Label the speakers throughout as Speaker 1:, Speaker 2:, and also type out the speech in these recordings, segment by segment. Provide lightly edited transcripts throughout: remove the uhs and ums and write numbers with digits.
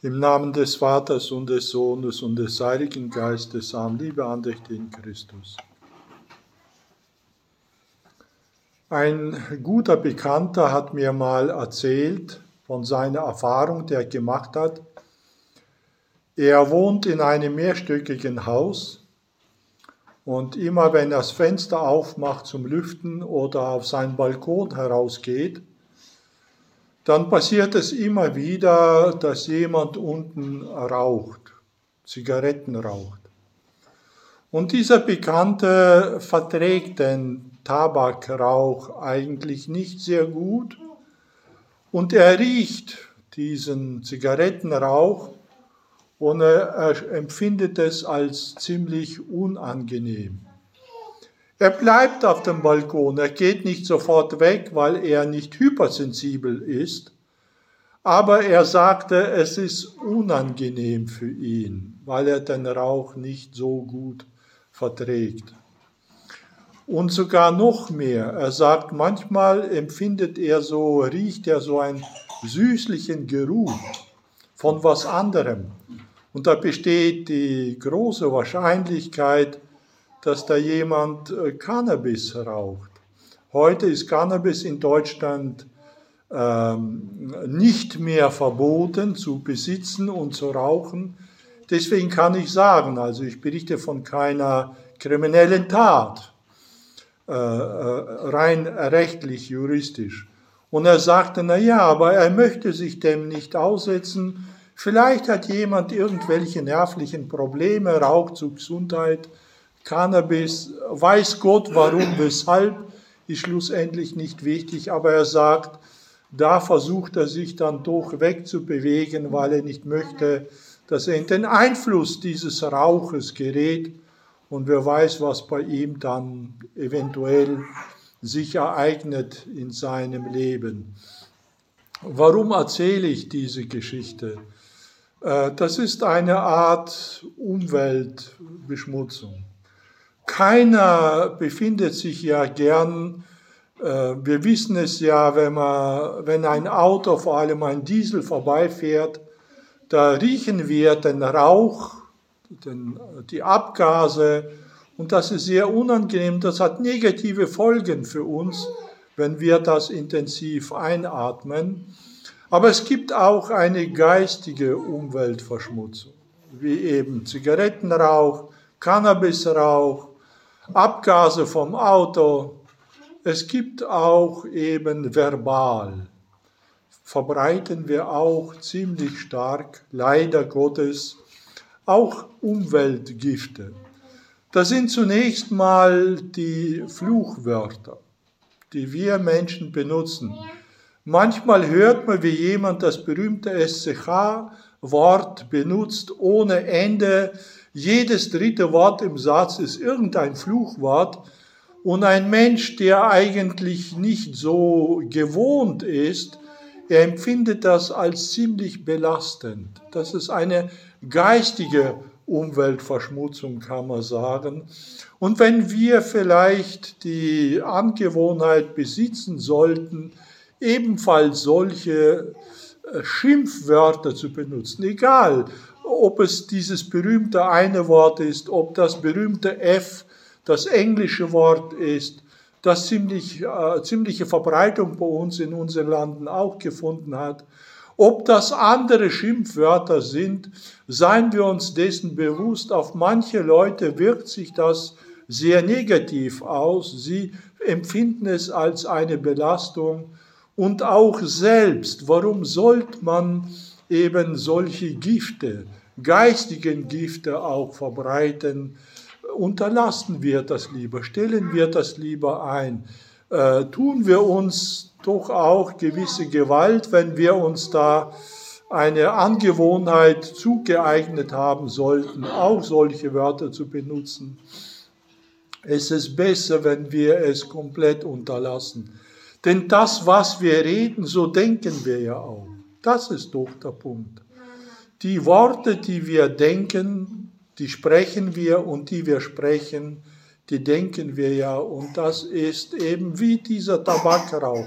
Speaker 1: Im Namen des Vaters und des Sohnes und des Heiligen Geistes. Amen. Liebe Andächte in Christus. Ein guter Bekannter hat mir mal erzählt von seiner Erfahrung, die er gemacht hat. Er wohnt in einem mehrstöckigen Haus und immer wenn er das Fenster aufmacht zum Lüften oder auf seinen Balkon herausgeht, dann passiert es immer wieder, dass jemand unten raucht, Zigaretten raucht. Und dieser Bekannte verträgt den Tabakrauch eigentlich nicht sehr gut und er riecht diesen Zigarettenrauch und er empfindet es als ziemlich unangenehm. Er bleibt auf dem Balkon, er geht nicht sofort weg, weil er nicht hypersensibel ist, aber er sagte, es ist unangenehm für ihn, weil er den Rauch nicht so gut verträgt. Und sogar noch mehr, er sagt, manchmal riecht er so einen süßlichen Geruch von was anderem. Und da besteht die große Wahrscheinlichkeit, dass da jemand Cannabis raucht. Heute ist Cannabis in Deutschland nicht mehr verboten zu besitzen und zu rauchen. Deswegen kann ich sagen, also ich berichte von keiner kriminellen Tat, rein rechtlich, juristisch. Und er sagte, naja, aber er möchte sich dem nicht aussetzen. Vielleicht hat jemand irgendwelche nervlichen Probleme, raucht zur Gesundheit, Cannabis, weiß Gott warum, weshalb, ist schlussendlich nicht wichtig, aber er sagt, da versucht er sich dann doch wegzubewegen, weil er nicht möchte, dass er in den Einfluss dieses Rauches gerät und wer weiß, was bei ihm dann eventuell sich ereignet in seinem Leben. Warum erzähle ich diese Geschichte? Das ist eine Art Umweltbeschmutzung. Keiner befindet sich ja gern, wir wissen es ja, wenn ein Auto, vor allem ein Diesel, vorbeifährt, da riechen wir den Rauch, die Abgase und das ist sehr unangenehm, das hat negative Folgen für uns, wenn wir das intensiv einatmen. Aber es gibt auch eine geistige Umweltverschmutzung, wie eben Zigarettenrauch, Cannabisrauch, Abgase vom Auto. Es gibt auch eben verbal, verbreiten wir auch ziemlich stark, leider Gottes, auch Umweltgifte. Das sind zunächst mal die Fluchwörter, die wir Menschen benutzen. Manchmal hört man, wie jemand das berühmte SCH-Wort benutzt ohne Ende. Jedes dritte Wort im Satz ist irgendein Fluchwort. Und ein Mensch, der eigentlich nicht so gewohnt ist, er empfindet das als ziemlich belastend. Das ist eine geistige Umweltverschmutzung, kann man sagen. Und wenn wir vielleicht die Angewohnheit besitzen sollten, ebenfalls solche Schimpfwörter zu benutzen, egal, ob es dieses berühmte eine Wort ist, ob das berühmte F das englische Wort ist, das ziemliche Verbreitung bei uns in unseren Landen auch gefunden hat. Ob das andere Schimpfwörter sind, seien wir uns dessen bewusst. Auf manche Leute wirkt sich das sehr negativ aus. Sie empfinden es als eine Belastung. Und auch selbst, warum sollte man eben solche Gifte, geistigen Gifte auch verbreiten? Unterlassen wir das lieber, stellen wir das lieber ein, tun wir uns doch auch gewisse Gewalt, wenn wir uns da eine Angewohnheit zugeeignet haben sollten, auch solche Wörter zu benutzen. Es ist besser, wenn wir es komplett unterlassen. Denn das, was wir reden, so denken wir ja auch. Das ist doch der Punkt. Die Worte, die wir denken, die sprechen wir und die wir sprechen, die denken wir ja. Und das ist eben wie dieser Tabakrauch.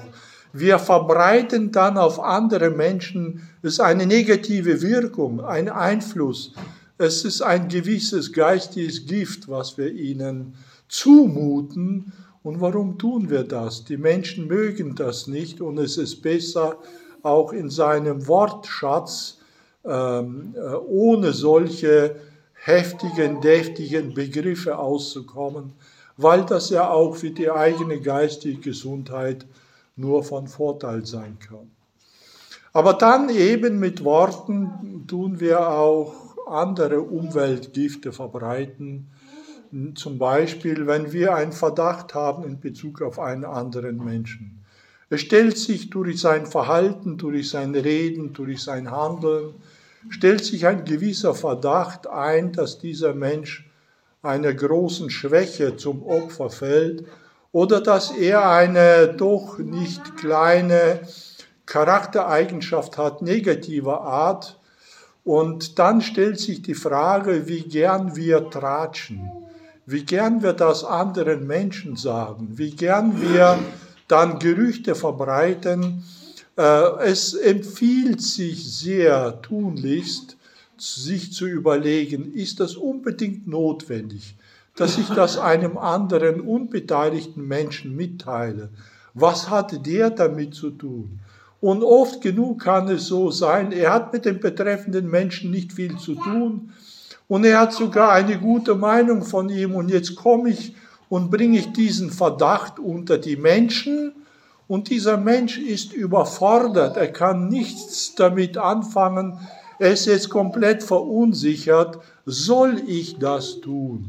Speaker 1: Wir verbreiten dann auf andere Menschen, es ist eine negative Wirkung, ein Einfluss. Es ist ein gewisses geistiges Gift, was wir ihnen zumuten. Und warum tun wir das? Die Menschen mögen das nicht und es ist besser, auch in seinem Wortschatz ohne solche heftigen, deftigen Begriffe auszukommen, weil das ja auch für die eigene geistige Gesundheit nur von Vorteil sein kann. Aber dann eben mit Worten tun wir auch andere Umweltgifte verbreiten. Zum Beispiel, wenn wir einen Verdacht haben in Bezug auf einen anderen Menschen. Es stellt sich durch sein Verhalten, durch sein Reden, durch sein Handeln, stellt sich ein gewisser Verdacht ein, dass dieser Mensch einer großen Schwäche zum Opfer fällt oder dass er eine doch nicht kleine Charaktereigenschaft hat, negativer Art. Und dann stellt sich die Frage, wie gern wir tratschen, wie gern wir das anderen Menschen sagen, wie gern wir dann Gerüchte verbreiten. Es empfiehlt sich sehr tunlichst, sich zu überlegen, ist das unbedingt notwendig, dass ich das einem anderen unbeteiligten Menschen mitteile? Was hat der damit zu tun? Und oft genug kann es so sein, er hat mit dem betreffenden Menschen nicht viel zu tun und er hat sogar eine gute Meinung von ihm und jetzt komme ich und bringe ich diesen Verdacht unter die Menschen und dieser Mensch ist überfordert, er kann nichts damit anfangen, er ist jetzt komplett verunsichert, soll ich das tun?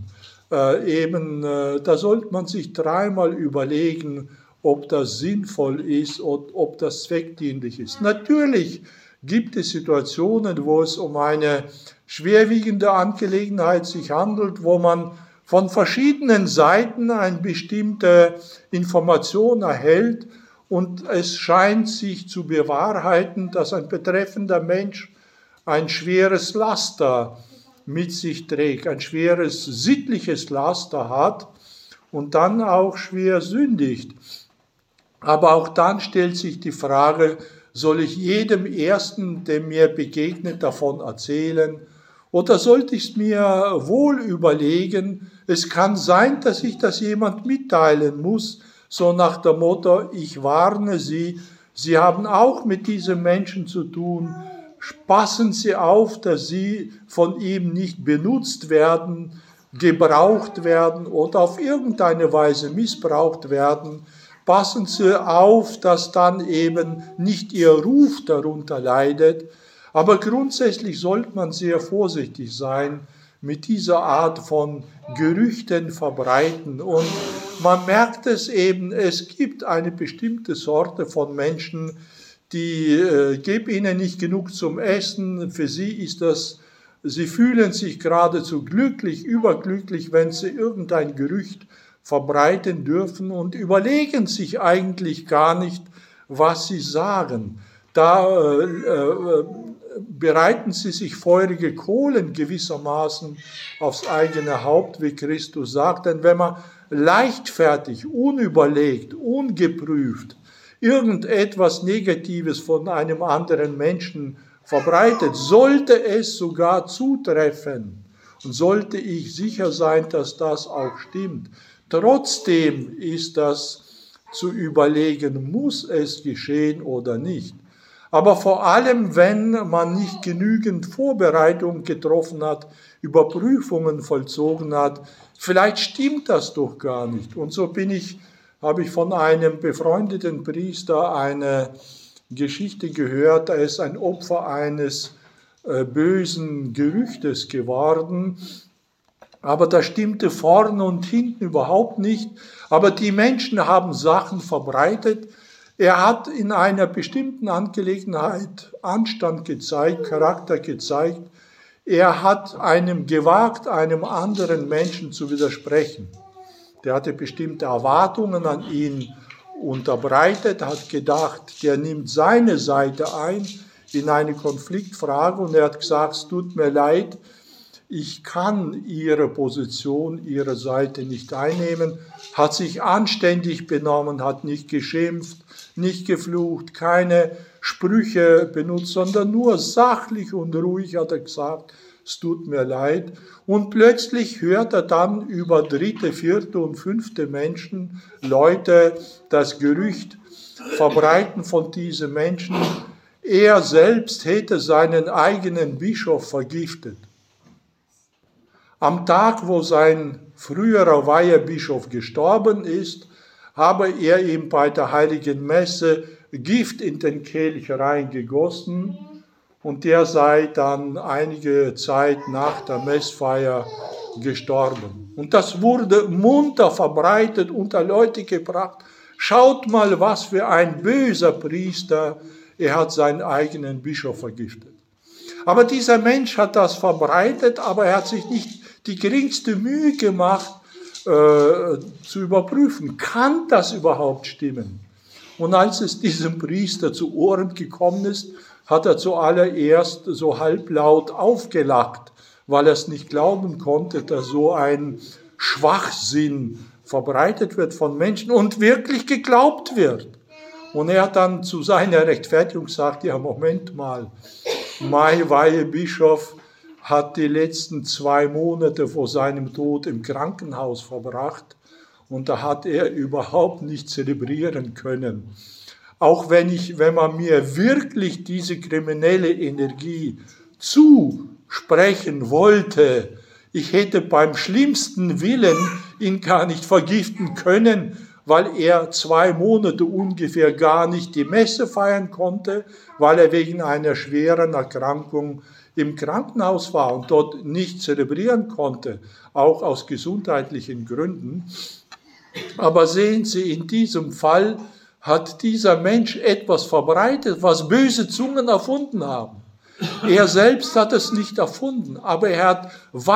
Speaker 1: Da sollte man sich dreimal überlegen, ob das sinnvoll ist und ob das zweckdienlich ist. Natürlich gibt es Situationen, wo es um eine schwerwiegende Angelegenheit sich handelt, wo man von verschiedenen Seiten eine bestimmte Information erhält und es scheint sich zu bewahrheiten, dass ein betreffender Mensch ein schweres Laster mit sich trägt, ein schweres sittliches Laster hat und dann auch schwer sündigt. Aber auch dann stellt sich die Frage, soll ich jedem Ersten, der mir begegnet, davon erzählen? Oder sollte ich es mir wohl überlegen? Es kann sein, dass ich das jemand mitteilen muss, so nach dem Motto, ich warne Sie, Sie haben auch mit diesem Menschen zu tun. Passen Sie auf, dass Sie von ihm nicht benutzt werden, gebraucht werden oder auf irgendeine Weise missbraucht werden. Passen Sie auf, dass dann eben nicht Ihr Ruf darunter leidet. Aber grundsätzlich sollte man sehr vorsichtig sein mit dieser Art von Gerüchten verbreiten. Und man merkt es eben, es gibt eine bestimmte Sorte von Menschen, die geben ihnen nicht genug zum Essen. Für sie ist das, sie fühlen sich geradezu glücklich, überglücklich, wenn sie irgendein Gerücht verbreiten dürfen und überlegen sich eigentlich gar nicht, was sie sagen. Da bereiten sie sich feurige Kohlen gewissermaßen aufs eigene Haupt, wie Christus sagt. Denn wenn man leichtfertig, unüberlegt, ungeprüft irgendetwas Negatives von einem anderen Menschen verbreitet, sollte es sogar zutreffen und sollte ich sicher sein, dass das auch stimmt. Trotzdem ist das zu überlegen, muss es geschehen oder nicht. Aber vor allem, wenn man nicht genügend Vorbereitung getroffen hat, Überprüfungen vollzogen hat, vielleicht stimmt das doch gar nicht. Und so habe ich von einem befreundeten Priester eine Geschichte gehört, er ist ein Opfer eines bösen Gerüchtes geworden, aber das stimmte vorne und hinten überhaupt nicht. Aber die Menschen haben Sachen verbreitet. Er hat in einer bestimmten Angelegenheit Anstand gezeigt, Charakter gezeigt. Er hat gewagt, einem anderen Menschen zu widersprechen. Der hatte bestimmte Erwartungen an ihn unterbreitet, hat gedacht, der nimmt seine Seite ein in eine Konfliktfrage und er hat gesagt, es tut mir leid, ich kann Ihre Position, Ihre Seite nicht einnehmen, hat sich anständig benommen, hat nicht geschimpft, nicht geflucht, keine Sprüche benutzt, sondern nur sachlich und ruhig hat er gesagt, es tut mir leid. Und plötzlich hört er dann über dritte, vierte und fünfte Menschen, Leute, das Gerücht verbreiten von diesen Menschen, er selbst hätte seinen eigenen Bischof vergiftet. Am Tag, wo sein früherer Weihebischof gestorben ist, habe er ihm bei der heiligen Messe Gift in den Kelch reingegossen und der sei dann einige Zeit nach der Messfeier gestorben. Und das wurde munter verbreitet, unter Leute gebracht. Schaut mal, was für ein böser Priester, er hat seinen eigenen Bischof vergiftet. Aber dieser Mensch hat das verbreitet, aber er hat sich nicht die geringste Mühe gemacht, zu überprüfen, kann das überhaupt stimmen? Und als es diesem Priester zu Ohren gekommen ist, hat er zuallererst so halblaut aufgelacht, weil er es nicht glauben konnte, dass so ein Schwachsinn verbreitet wird von Menschen und wirklich geglaubt wird. Und er hat dann zu seiner Rechtfertigung gesagt, ja, Moment mal, mein Weihebischof hat die letzten 2 Monate vor seinem Tod im Krankenhaus verbracht und da hat er überhaupt nicht zelebrieren können. Auch wenn man mir wirklich diese kriminelle Energie zusprechen wollte, ich hätte beim schlimmsten Willen ihn gar nicht vergiften können, weil er 2 Monate ungefähr gar nicht die Messe feiern konnte, weil er wegen einer schweren Erkrankung im Krankenhaus war und dort nicht zelebrieren konnte, auch aus gesundheitlichen Gründen. Aber sehen Sie, in diesem Fall hat dieser Mensch etwas verbreitet, was böse Zungen erfunden haben. Er selbst hat es nicht erfunden, aber er hat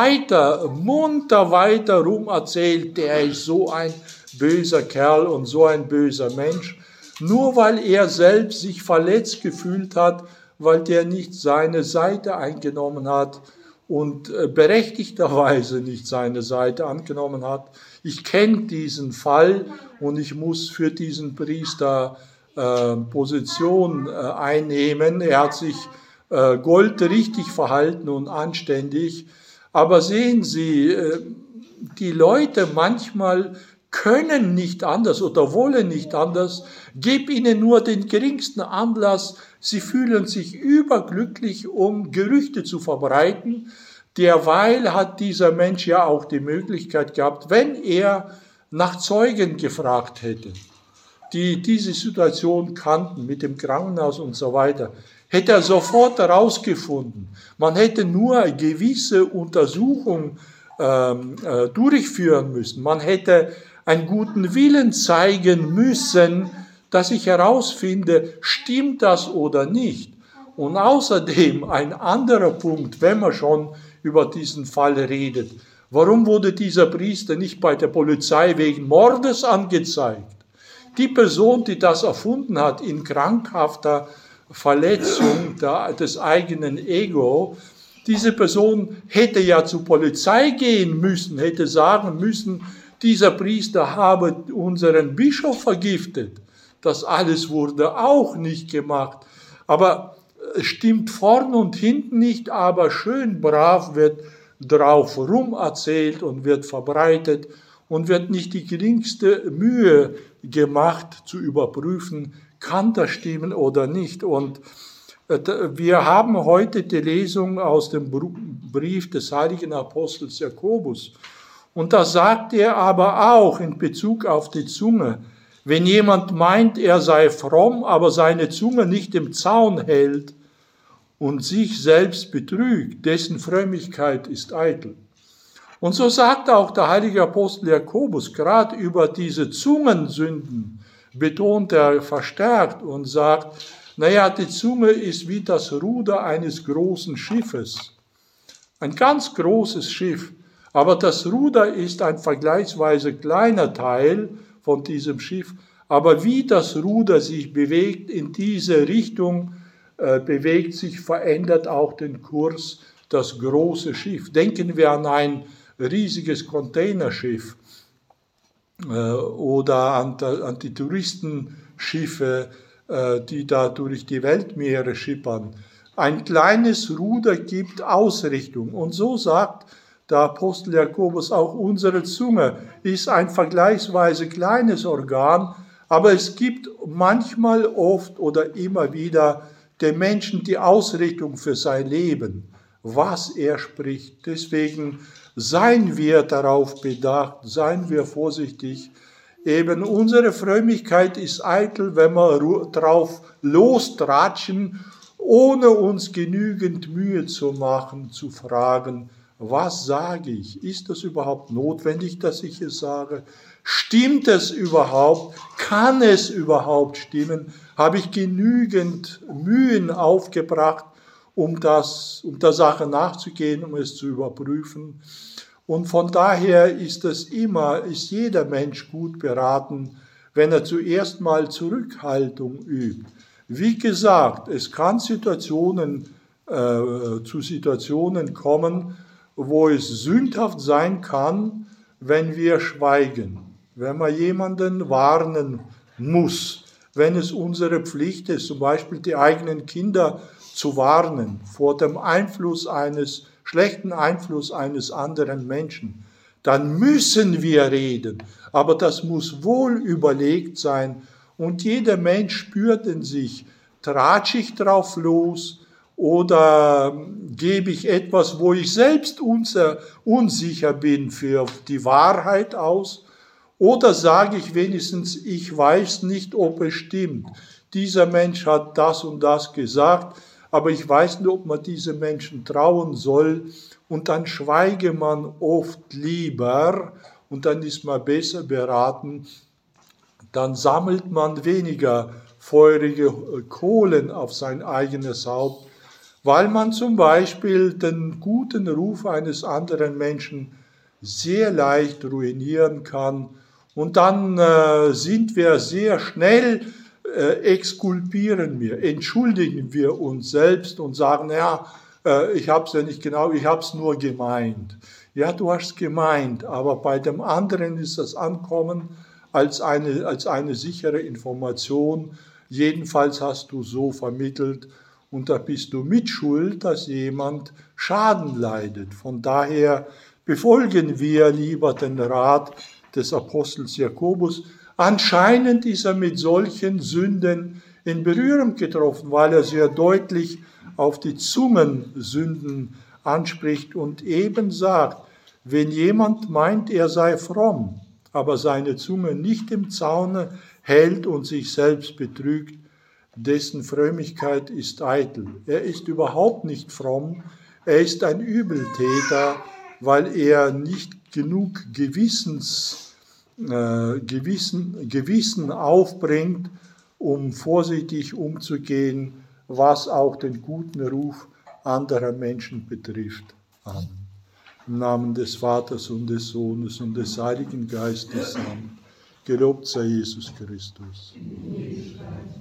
Speaker 1: munter weiter rum erzählt, der ist so ein böser Kerl und so ein böser Mensch, nur weil er selbst sich verletzt gefühlt hat, weil der nicht seine Seite eingenommen hat und berechtigterweise nicht seine Seite angenommen hat. Ich kenne diesen Fall und ich muss für diesen Priester Position einnehmen. Er hat sich goldrichtig verhalten und anständig. Aber sehen Sie, die Leute manchmal können nicht anders oder wollen nicht anders. Gib ihnen nur den geringsten Anlass. Sie fühlen sich überglücklich, um Gerüchte zu verbreiten. Derweil hat dieser Mensch ja auch die Möglichkeit gehabt, wenn er nach Zeugen gefragt hätte, die diese Situation kannten mit dem Krankenhaus und so weiter, hätte er sofort herausgefunden. Man hätte nur eine gewisse Untersuchung durchführen müssen. Man hätte einen guten Willen zeigen müssen, dass ich herausfinde, stimmt das oder nicht. Und außerdem ein anderer Punkt, wenn man schon über diesen Fall redet. Warum wurde dieser Priester nicht bei der Polizei wegen Mordes angezeigt? Die Person, die das erfunden hat, in krankhafter Verletzung des eigenen Ego, diese Person hätte ja zur Polizei gehen müssen, hätte sagen müssen, dieser Priester habe unseren Bischof vergiftet. Das alles wurde auch nicht gemacht. Aber es stimmt vorn und hinten nicht, aber schön brav wird drauf rum erzählt und wird verbreitet und wird nicht die geringste Mühe gemacht zu überprüfen, kann das stimmen oder nicht. Und wir haben heute die Lesung aus dem Brief des heiligen Apostels Jakobus. Und da sagt er aber auch in Bezug auf die Zunge, wenn jemand meint, er sei fromm, aber seine Zunge nicht im Zaun hält und sich selbst betrügt, dessen Frömmigkeit ist eitel. Und so sagt auch der heilige Apostel Jakobus, gerade über diese Zungensünden, betont er verstärkt und sagt, naja, die Zunge ist wie das Ruder eines großen Schiffes. Ein ganz großes Schiff. Aber das Ruder ist ein vergleichsweise kleiner Teil von diesem Schiff. Aber wie das Ruder sich bewegt in diese Richtung, verändert auch den Kurs das große Schiff. Denken wir an ein riesiges Containerschiff oder an die Touristenschiffe, die da durch die Weltmeere schippern. Ein kleines Ruder gibt Ausrichtung. Und so sagt der Apostel Jakobus, auch unsere Zunge ist ein vergleichsweise kleines Organ, aber es gibt manchmal, oft oder immer wieder dem Menschen die Ausrichtung für sein Leben, was er spricht. Deswegen seien wir darauf bedacht, seien wir vorsichtig. Eben unsere Frömmigkeit ist eitel, wenn wir drauf lostratschen, ohne uns genügend Mühe zu machen, zu fragen, was sage ich? Ist das überhaupt notwendig, dass ich es sage? Stimmt es überhaupt? Kann es überhaupt stimmen? Habe ich genügend Mühen aufgebracht, um der Sache nachzugehen, um es zu überprüfen? Und von daher ist jeder Mensch gut beraten, wenn er zuerst mal Zurückhaltung übt. Wie gesagt, es kann zu Situationen kommen, wo es sündhaft sein kann, wenn wir schweigen, wenn man jemanden warnen muss, wenn es unsere Pflicht ist, zum Beispiel die eigenen Kinder zu warnen vor dem schlechten Einfluss eines anderen Menschen, dann müssen wir reden, aber das muss wohl überlegt sein und jeder Mensch spürt in sich, tratsche ich drauf los oder gebe ich etwas, wo ich selbst unsicher bin, für die Wahrheit aus? Oder sage ich wenigstens, ich weiß nicht, ob es stimmt. Dieser Mensch hat das und das gesagt, aber ich weiß nicht, ob man diesem Menschen trauen soll. Und dann schweige man oft lieber und dann ist man besser beraten. Dann sammelt man weniger feurige Kohlen auf sein eigenes Haupt, weil man zum Beispiel den guten Ruf eines anderen Menschen sehr leicht ruinieren kann. Und dann sind wir sehr schnell, exkulpieren wir, entschuldigen wir uns selbst und sagen, ja, ich habe es ja nicht genau, ich habe es nur gemeint. Ja, du hast es gemeint, aber bei dem anderen ist das Ankommen als eine sichere Information. Jedenfalls hast du so vermittelt und da bist du mitschuld, dass jemand Schaden leidet. Von daher befolgen wir lieber den Rat des Apostels Jakobus. Anscheinend ist er mit solchen Sünden in Berührung getroffen, weil er sehr deutlich auf die Zungensünden anspricht und eben sagt, wenn jemand meint, er sei fromm, aber seine Zunge nicht im Zaune hält und sich selbst betrügt, dessen Frömmigkeit ist eitel. Er ist überhaupt nicht fromm, er ist ein Übeltäter, weil er nicht genug Gewissen aufbringt, um vorsichtig umzugehen, was auch den guten Ruf anderer Menschen betrifft. Amen. Im Namen des Vaters und des Sohnes und des Heiligen Geistes. Amen. Gelobt sei Jesus Christus.